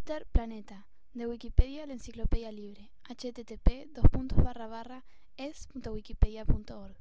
Júpiter, planeta. De Wikipedia, la enciclopedia libre. http://es.wikipedia.org.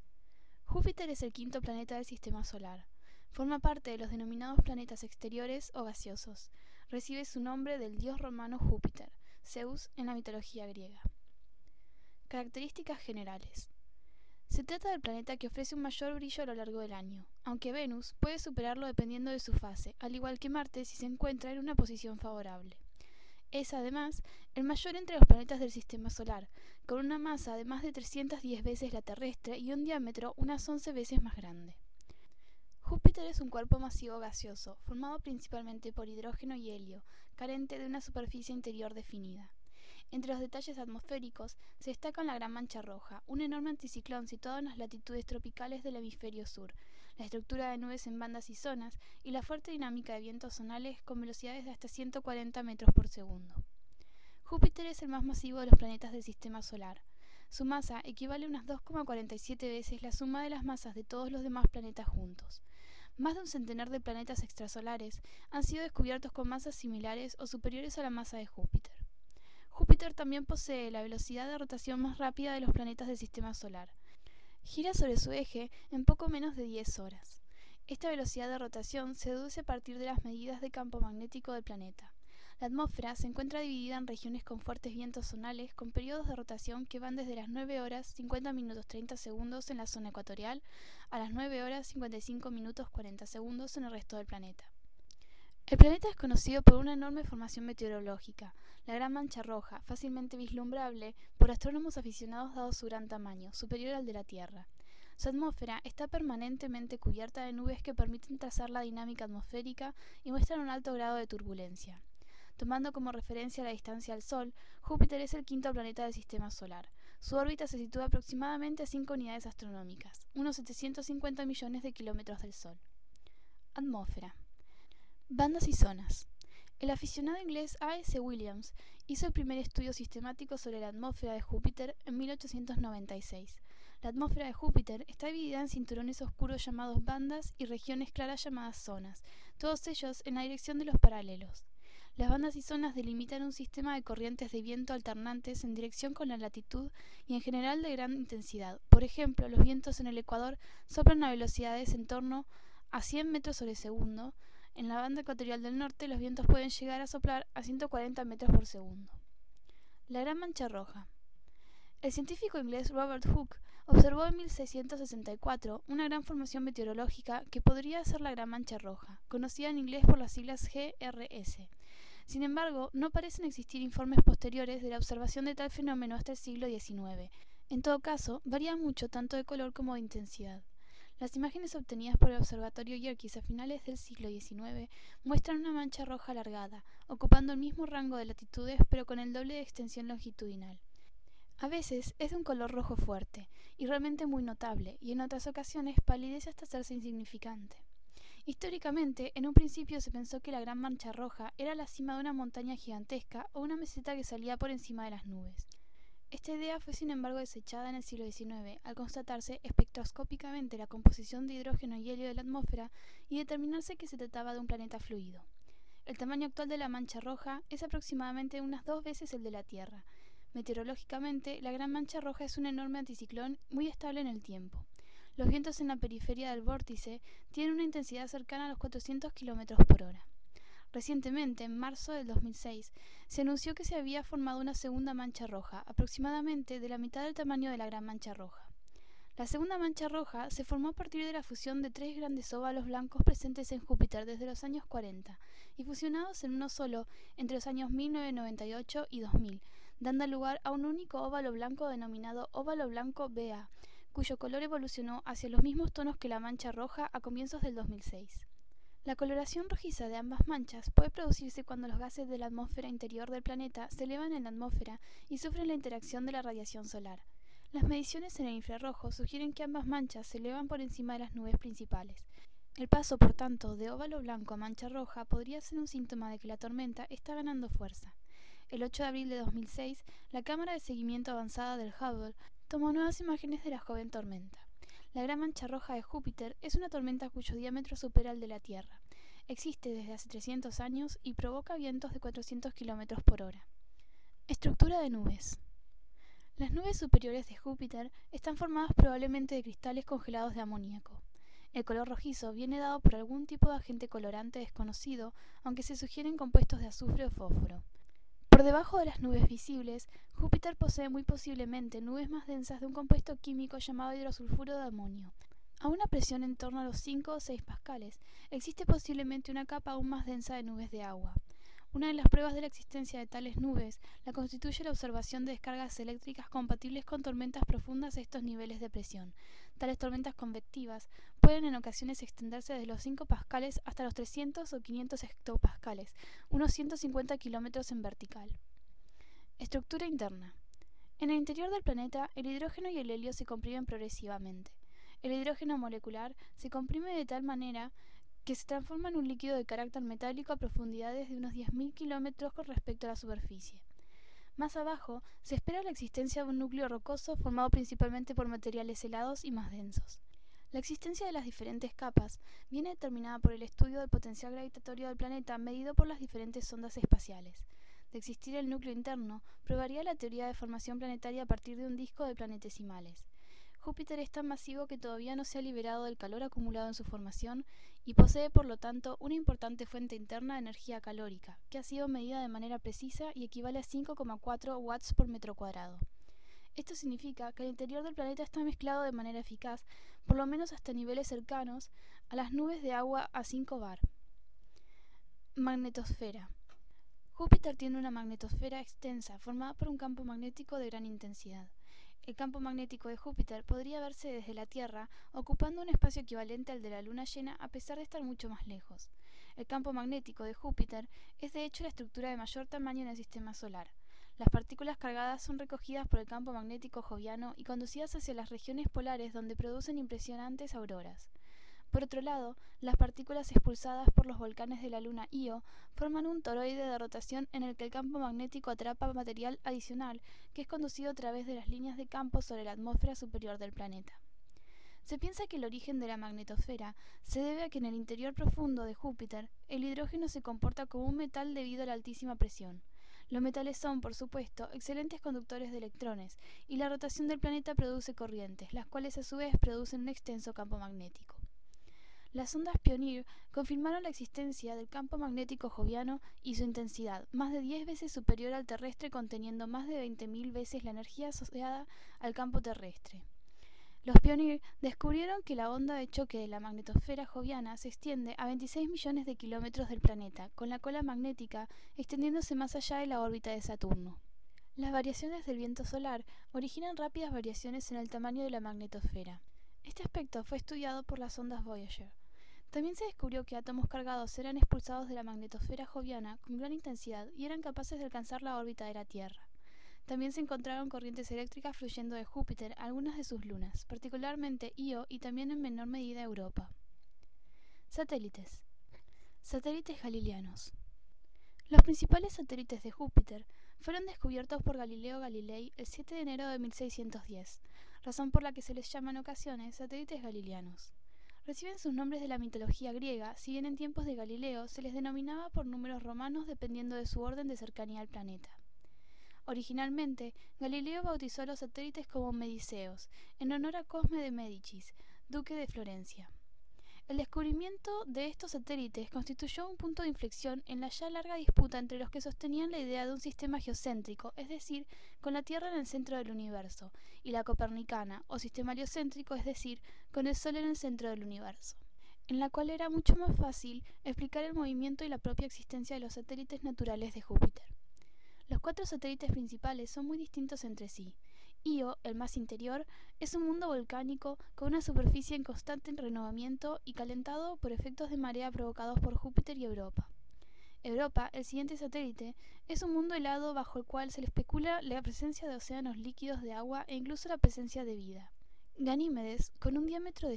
Júpiter es el quinto planeta del Sistema Solar. Forma parte de los denominados planetas exteriores o gaseosos. Recibe su nombre del dios romano Júpiter, Zeus en la mitología griega. Características generales. Se trata del planeta que ofrece un mayor brillo a lo largo del año, aunque Venus puede superarlo dependiendo de su fase, al igual que Marte si se encuentra en una posición favorable. Es, además, el mayor entre los planetas del Sistema Solar, con una masa de más de 310 veces la terrestre y un diámetro unas 11 veces más grande. Júpiter es un cuerpo masivo gaseoso, formado principalmente por hidrógeno y helio, carente de una superficie interior definida. Entre los detalles atmosféricos se destacan la Gran Mancha Roja, un enorme anticiclón situado en las latitudes tropicales del hemisferio sur, la estructura de nubes en bandas y zonas y la fuerte dinámica de vientos zonales con velocidades de hasta 140 metros por segundo. Júpiter es el más masivo de los planetas del Sistema Solar. Su masa equivale a unas 2,47 veces la suma de las masas de todos los demás planetas juntos. Más de un centenar de planetas extrasolares han sido descubiertos con masas similares o superiores a la masa de Júpiter. Júpiter también posee la velocidad de rotación más rápida de los planetas del Sistema Solar. Gira sobre su eje en poco menos de 10 horas. Esta velocidad de rotación se deduce a partir de las medidas de campo magnético del planeta. La atmósfera se encuentra dividida en regiones con fuertes vientos zonales con periodos de rotación que van desde las 9 horas 50 minutos 30 segundos en la zona ecuatorial a las 9 horas 55 minutos 40 segundos en el resto del planeta. El planeta es conocido por una enorme formación meteorológica, la Gran Mancha Roja, fácilmente vislumbrable por astrónomos aficionados dado su gran tamaño, superior al de la Tierra. Su atmósfera está permanentemente cubierta de nubes que permiten trazar la dinámica atmosférica y muestran un alto grado de turbulencia. Tomando como referencia la distancia al Sol, Júpiter es el quinto planeta del Sistema Solar. Su órbita se sitúa aproximadamente a 5 unidades astronómicas, unos 750 millones de kilómetros del Sol. Atmósfera. Bandas y zonas. El aficionado inglés A. S. Williams hizo el primer estudio sistemático sobre la atmósfera de Júpiter en 1896. La atmósfera de Júpiter está dividida en cinturones oscuros llamados bandas y regiones claras llamadas zonas, todos ellos en la dirección de los paralelos. Las bandas y zonas delimitan un sistema de corrientes de viento alternantes en dirección con la latitud y en general de gran intensidad. Por ejemplo, los vientos en el Ecuador soplan a velocidades en torno a 100 metros sobre segundo. En la banda ecuatorial del norte, los vientos pueden llegar a soplar a 140 metros por segundo. La Gran Mancha Roja. El científico inglés Robert Hooke observó en 1664 una gran formación meteorológica que podría ser la Gran Mancha Roja, conocida en inglés por las siglas GRS. Sin embargo, no parecen existir informes posteriores de la observación de tal fenómeno hasta el siglo XIX. En todo caso, varía mucho tanto de color como de intensidad. Las imágenes obtenidas por el observatorio Yerkes a finales del siglo XIX muestran una mancha roja alargada, ocupando el mismo rango de latitudes pero con el doble de extensión longitudinal. A veces es de un color rojo fuerte y realmente muy notable, y en otras ocasiones palidece hasta hacerse insignificante. Históricamente, en un principio se pensó que la Gran Mancha Roja era la cima de una montaña gigantesca o una meseta que salía por encima de las nubes. Esta idea fue sin embargo desechada en el siglo XIX al constatarse espectroscópicamente la composición de hidrógeno y helio de la atmósfera y determinarse que se trataba de un planeta fluido. El tamaño actual de la mancha roja es aproximadamente unas 2 veces el de la Tierra. Meteorológicamente, la Gran Mancha Roja es un enorme anticiclón muy estable en el tiempo. Los vientos en la periferia del vórtice tienen una intensidad cercana a los 400 km por hora. Recientemente, en marzo del 2006, se anunció que se había formado una segunda mancha roja, aproximadamente de la mitad del tamaño de la Gran Mancha Roja. La segunda mancha roja se formó a partir de la fusión de 3 grandes óvalos blancos presentes en Júpiter desde los años 40 y fusionados en uno solo entre los años 1998 y 2000, dando lugar a un único óvalo blanco denominado óvalo blanco Ba, cuyo color evolucionó hacia los mismos tonos que la mancha roja a comienzos del 2006. La coloración rojiza de ambas manchas puede producirse cuando los gases de la atmósfera interior del planeta se elevan en la atmósfera y sufren la interacción de la radiación solar. Las mediciones en el infrarrojo sugieren que ambas manchas se elevan por encima de las nubes principales. El paso, por tanto, de óvalo blanco a mancha roja podría ser un síntoma de que la tormenta está ganando fuerza. El 8 de abril de 2006, la cámara de seguimiento avanzada del Hubble tomó nuevas imágenes de la joven tormenta. La Gran Mancha Roja de Júpiter es una tormenta cuyo diámetro supera el de la Tierra. Existe desde hace 300 años y provoca vientos de 400 km por hora. Estructura de nubes. Las nubes superiores de Júpiter están formadas probablemente de cristales congelados de amoníaco. El color rojizo viene dado por algún tipo de agente colorante desconocido, aunque se sugieren compuestos de azufre o fósforo. Por debajo de las nubes visibles, Júpiter posee muy posiblemente nubes más densas de un compuesto químico llamado hidrosulfuro de amonio. A una presión en torno a los 5 o 6 pascales, existe posiblemente una capa aún más densa de nubes de agua. Una de las pruebas de la existencia de tales nubes la constituye la observación de descargas eléctricas compatibles con tormentas profundas a estos niveles de presión. Tales tormentas convectivas pueden en ocasiones extenderse desde los 5 pascales hasta los 300 o 500 hectopascales, unos 150 kilómetros en vertical. Estructura interna. En el interior del planeta, el hidrógeno y el helio se comprimen progresivamente. El hidrógeno molecular se comprime de tal manera que se transforma en un líquido de carácter metálico a profundidades de unos 10.000 kilómetros con respecto a la superficie. Más abajo, se espera la existencia de un núcleo rocoso formado principalmente por materiales helados y más densos. La existencia de las diferentes capas viene determinada por el estudio del potencial gravitatorio del planeta medido por las diferentes sondas espaciales. De existir el núcleo interno, probaría la teoría de formación planetaria a partir de un disco de planetesimales. Júpiter es tan masivo que todavía no se ha liberado del calor acumulado en su formación y posee, por lo tanto, una importante fuente interna de energía calórica, que ha sido medida de manera precisa y equivale a 5,4 watts por metro cuadrado. Esto significa que el interior del planeta está mezclado de manera eficaz, por lo menos hasta niveles cercanos a las nubes de agua a 5 bar. Magnetosfera. Júpiter tiene una magnetosfera extensa, formada por un campo magnético de gran intensidad. El campo magnético de Júpiter podría verse desde la Tierra, ocupando un espacio equivalente al de la Luna llena a pesar de estar mucho más lejos. El campo magnético de Júpiter es de hecho la estructura de mayor tamaño en el sistema solar. Las partículas cargadas son recogidas por el campo magnético joviano y conducidas hacia las regiones polares donde producen impresionantes auroras. Por otro lado, las partículas expulsadas por los volcanes de la luna Io forman un toroide de rotación en el que el campo magnético atrapa material adicional que es conducido a través de las líneas de campo sobre la atmósfera superior del planeta. Se piensa que el origen de la magnetosfera se debe a que en el interior profundo de Júpiter el hidrógeno se comporta como un metal debido a la altísima presión. Los metales son, por supuesto, excelentes conductores de electrones y la rotación del planeta produce corrientes, las cuales a su vez producen un extenso campo magnético. Las sondas Pioneer confirmaron la existencia del campo magnético joviano y su intensidad, más de 10 veces superior al terrestre, conteniendo más de 20.000 veces la energía asociada al campo terrestre. Los Pioneer descubrieron que la onda de choque de la magnetosfera joviana se extiende a 26 millones de kilómetros del planeta, con la cola magnética extendiéndose más allá de la órbita de Saturno. Las variaciones del viento solar originan rápidas variaciones en el tamaño de la magnetosfera. Este aspecto fue estudiado por las sondas Voyager. También se descubrió que átomos cargados eran expulsados de la magnetosfera joviana con gran intensidad y eran capaces de alcanzar la órbita de la Tierra. También se encontraron corrientes eléctricas fluyendo de Júpiter a algunas de sus lunas, particularmente Io y también en menor medida Europa. Satélites. Satélites galileanos. Los principales satélites de Júpiter fueron descubiertos por Galileo Galilei el 7 de enero de 1610, razón por la que se les llama en ocasiones satélites galileanos. Reciben sus nombres de la mitología griega, si bien en tiempos de Galileo se les denominaba por números romanos dependiendo de su orden de cercanía al planeta. Originalmente, Galileo bautizó a los satélites como Mediceos, en honor a Cosme de Médicis, duque de Florencia. El descubrimiento de estos satélites constituyó un punto de inflexión en la ya larga disputa entre los que sostenían la idea de un sistema geocéntrico, es decir, con la Tierra en el centro del universo, y la copernicana, o sistema heliocéntrico, es decir, con el Sol en el centro del universo, en la cual era mucho más fácil explicar el movimiento y la propia existencia de los satélites naturales de Júpiter. Los 4 satélites principales son muy distintos entre sí. Io, el más interior, es un mundo volcánico con una superficie en constante renovamiento y calentado por efectos de marea provocados por Júpiter y Europa. Europa, el siguiente satélite, es un mundo helado bajo el cual se le especula la presencia de océanos líquidos de agua e incluso la presencia de vida. Ganímedes, con un diámetro de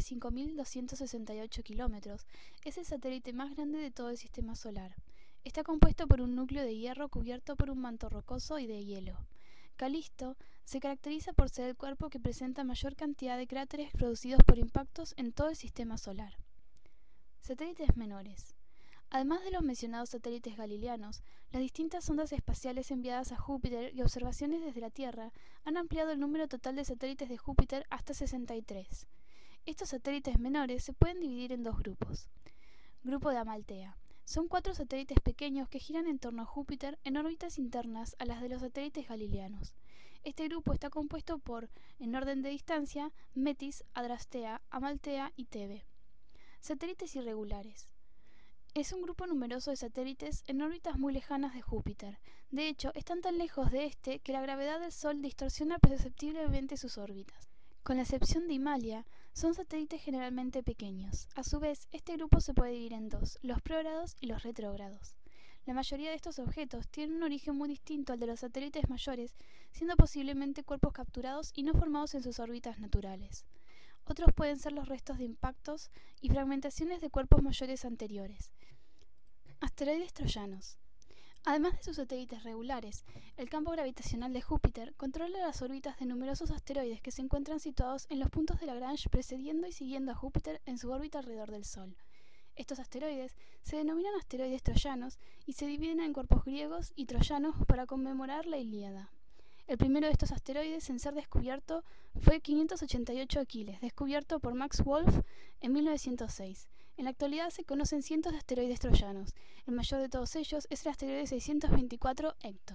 5.268 kilómetros, es el satélite más grande de todo el sistema solar. Está compuesto por un núcleo de hierro cubierto por un manto rocoso y de hielo. Calisto se caracteriza por ser el cuerpo que presenta mayor cantidad de cráteres producidos por impactos en todo el sistema solar. Satélites menores. Además de los mencionados satélites galileanos, las distintas sondas espaciales enviadas a Júpiter y observaciones desde la Tierra han ampliado el número total de satélites de Júpiter hasta 63. Estos satélites menores se pueden dividir en dos grupos. Grupo de Amaltea. Son 4 satélites pequeños que giran en torno a Júpiter en órbitas internas a las de los satélites galileanos. Este grupo está compuesto por, en orden de distancia, Metis, Adrastea, Amaltea y Thebe. Satélites irregulares. Es un grupo numeroso de satélites en órbitas muy lejanas de Júpiter. De hecho, están tan lejos de este que la gravedad del Sol distorsiona perceptiblemente sus órbitas. Con la excepción de Himalaya, son satélites generalmente pequeños. A su vez, este grupo se puede dividir en dos, los prógrados y los retrógrados. La mayoría de estos objetos tienen un origen muy distinto al de los satélites mayores, siendo posiblemente cuerpos capturados y no formados en sus órbitas naturales. Otros pueden ser los restos de impactos y fragmentaciones de cuerpos mayores anteriores. Asteroides troyanos. Además de sus satélites regulares, el campo gravitacional de Júpiter controla las órbitas de numerosos asteroides que se encuentran situados en los puntos de Lagrange precediendo y siguiendo a Júpiter en su órbita alrededor del Sol. Estos asteroides se denominan asteroides troyanos y se dividen en cuerpos griegos y troyanos para conmemorar la Ilíada. El primero de estos asteroides en ser descubierto fue 588 Aquiles, descubierto por Max Wolf en 1906. En la actualidad se conocen cientos de asteroides troyanos. El mayor de todos ellos es el asteroide 624 Héctor.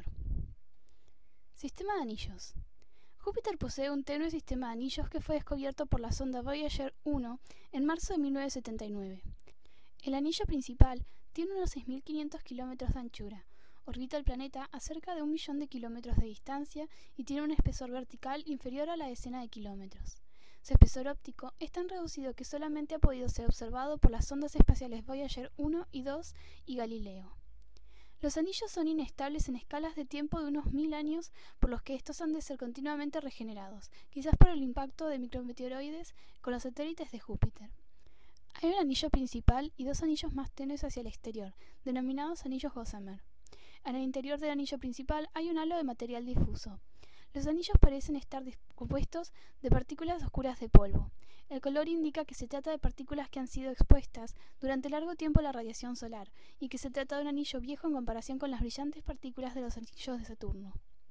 Sistema de anillos. Júpiter posee un tenue sistema de anillos que fue descubierto por la sonda Voyager 1 en marzo de 1979. El anillo principal tiene unos 6.500 kilómetros de anchura, orbita el planeta a cerca de 1.000.000 de kilómetros de distancia y tiene un espesor vertical inferior a la decena de kilómetros. Su espesor óptico es tan reducido que solamente ha podido ser observado por las sondas espaciales Voyager 1 y 2 y Galileo. Los anillos son inestables en escalas de tiempo de unos 1.000 años, por los que estos han de ser continuamente regenerados, quizás por el impacto de micrometeoroides con los satélites de Júpiter. Hay un anillo principal y 2 anillos más tenues hacia el exterior, denominados anillos Gossamer. En el interior del anillo principal hay un halo de material difuso. Los anillos parecen estar compuestos de partículas oscuras de polvo. El color indica que se trata de partículas que han sido expuestas durante largo tiempo a la radiación solar y que se trata de un anillo viejo en comparación con las brillantes partículas de los anillos de Saturno.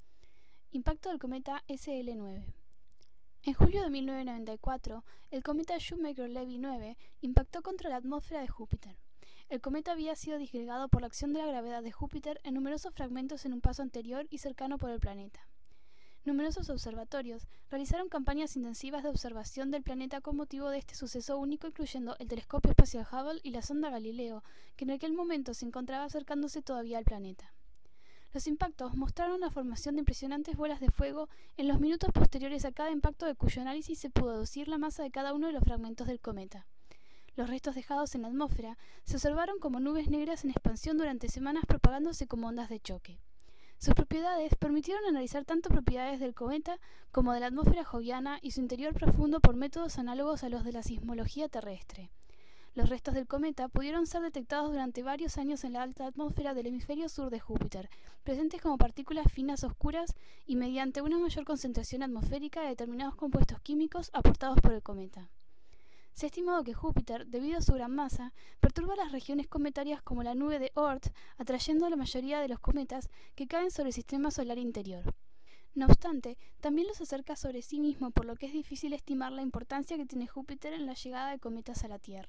Impacto del cometa SL9. En julio de 1994, el cometa Shoemaker-Levy 9 impactó contra la atmósfera de Júpiter. El cometa había sido disgregado por la acción de la gravedad de Júpiter en numerosos fragmentos en un paso anterior y cercano por el planeta. Numerosos observatorios realizaron campañas intensivas de observación del planeta con motivo de este suceso único, incluyendo el telescopio espacial Hubble y la sonda Galileo, que en aquel momento se encontraba acercándose todavía al planeta. Los impactos mostraron la formación de impresionantes bolas de fuego en los minutos posteriores a cada impacto, de cuyo análisis se pudo deducir la masa de cada uno de los fragmentos del cometa. Los restos dejados en la atmósfera se observaron como nubes negras en expansión durante semanas, propagándose como ondas de choque. Sus propiedades permitieron analizar tanto propiedades del cometa como de la atmósfera joviana y su interior profundo por métodos análogos a los de la sismología terrestre. Los restos del cometa pudieron ser detectados durante varios años en la alta atmósfera del hemisferio sur de Júpiter, presentes como partículas finas oscuras y mediante una mayor concentración atmosférica de determinados compuestos químicos aportados por el cometa. Se ha estimado que Júpiter, debido a su gran masa, perturba las regiones cometarias como la nube de Oort, atrayendo a la mayoría de los cometas que caen sobre el sistema solar interior. No obstante, también los acerca sobre sí mismo, por lo que es difícil estimar la importancia que tiene Júpiter en la llegada de cometas a la Tierra.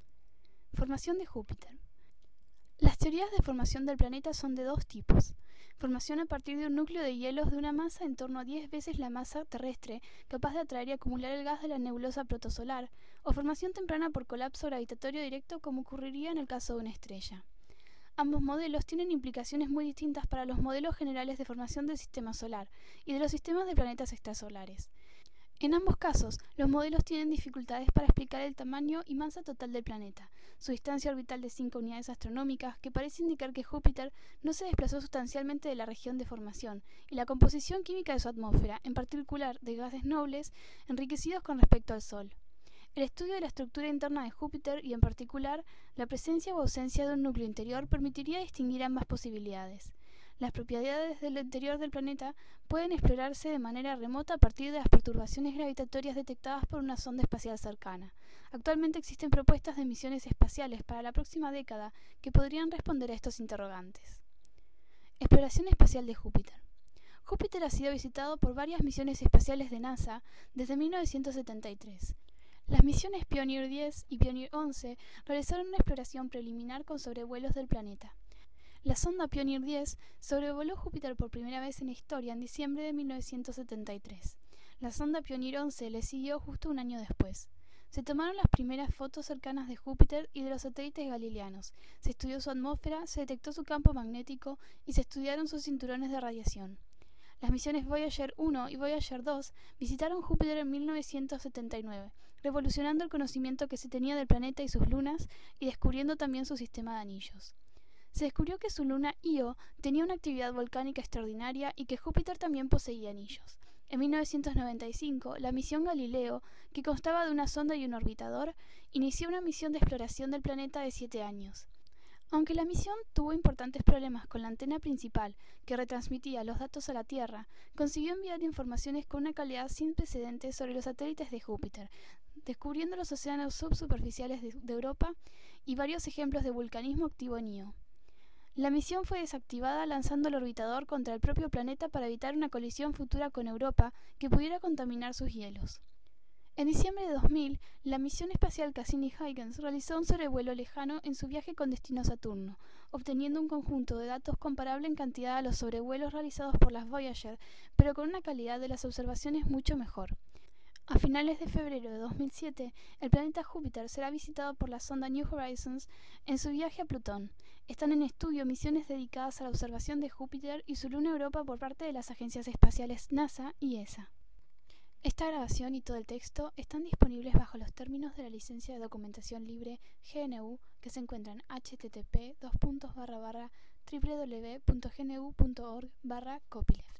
Formación de Júpiter. Las teorías de formación del planeta son de dos tipos: formación a partir de un núcleo de hielos de una masa en torno a 10 veces la masa terrestre, capaz de atraer y acumular el gas de la nebulosa protosolar, o formación temprana por colapso gravitatorio directo, como ocurriría en el caso de una estrella. Ambos modelos tienen implicaciones muy distintas para los modelos generales de formación del sistema solar y de los sistemas de planetas extrasolares. En ambos casos, los modelos tienen dificultades para explicar el tamaño y masa total del planeta, su distancia orbital de 5 unidades astronómicas, que parece indicar que Júpiter no se desplazó sustancialmente de la región de formación, y la composición química de su atmósfera, en particular de gases nobles, enriquecidos con respecto al Sol. El estudio de la estructura interna de Júpiter y, en particular, la presencia o ausencia de un núcleo interior permitiría distinguir ambas posibilidades. Las propiedades del interior del planeta pueden explorarse de manera remota a partir de las perturbaciones gravitatorias detectadas por una sonda espacial cercana. Actualmente existen propuestas de misiones espaciales para la próxima década que podrían responder a estos interrogantes. Exploración espacial de Júpiter. Júpiter ha sido visitado por varias misiones espaciales de NASA desde 1973. Las misiones Pioneer 10 y Pioneer 11 realizaron una exploración preliminar con sobrevuelos del planeta. La sonda Pioneer 10 sobrevoló Júpiter por primera vez en la historia en diciembre de 1973. La sonda Pioneer 11 le siguió justo un año después. Se tomaron las primeras fotos cercanas de Júpiter y de los satélites galileanos, se estudió su atmósfera, se detectó su campo magnético y se estudiaron sus cinturones de radiación. Las misiones Voyager 1 y Voyager 2 visitaron Júpiter en 1979, revolucionando el conocimiento que se tenía del planeta y sus lunas y descubriendo también su sistema de anillos. Se descubrió que su luna Io tenía una actividad volcánica extraordinaria y que Júpiter también poseía anillos. En 1995, la misión Galileo, que constaba de una sonda y un orbitador, inició una misión de exploración del planeta de 7 años. Aunque la misión tuvo importantes problemas con la antena principal, que retransmitía los datos a la Tierra, consiguió enviar informaciones con una calidad sin precedentes sobre los satélites de Júpiter, descubriendo los océanos subsuperficiales de Europa y varios ejemplos de vulcanismo activo en Io. La misión fue desactivada lanzando el orbitador contra el propio planeta para evitar una colisión futura con Europa que pudiera contaminar sus hielos. En diciembre de 2000, la misión espacial Cassini-Huygens realizó un sobrevuelo lejano en su viaje con destino a Saturno, obteniendo un conjunto de datos comparable en cantidad a los sobrevuelos realizados por las Voyager, pero con una calidad de las observaciones mucho mejor. A finales de febrero de 2007, el planeta Júpiter será visitado por la sonda New Horizons en su viaje a Plutón. Están en estudio misiones dedicadas a la observación de Júpiter y su luna Europa por parte de las agencias espaciales NASA y ESA. Esta grabación y todo el texto están disponibles bajo los términos de la licencia de documentación libre GNU que se encuentra en http://www.gnu.org/copyleft.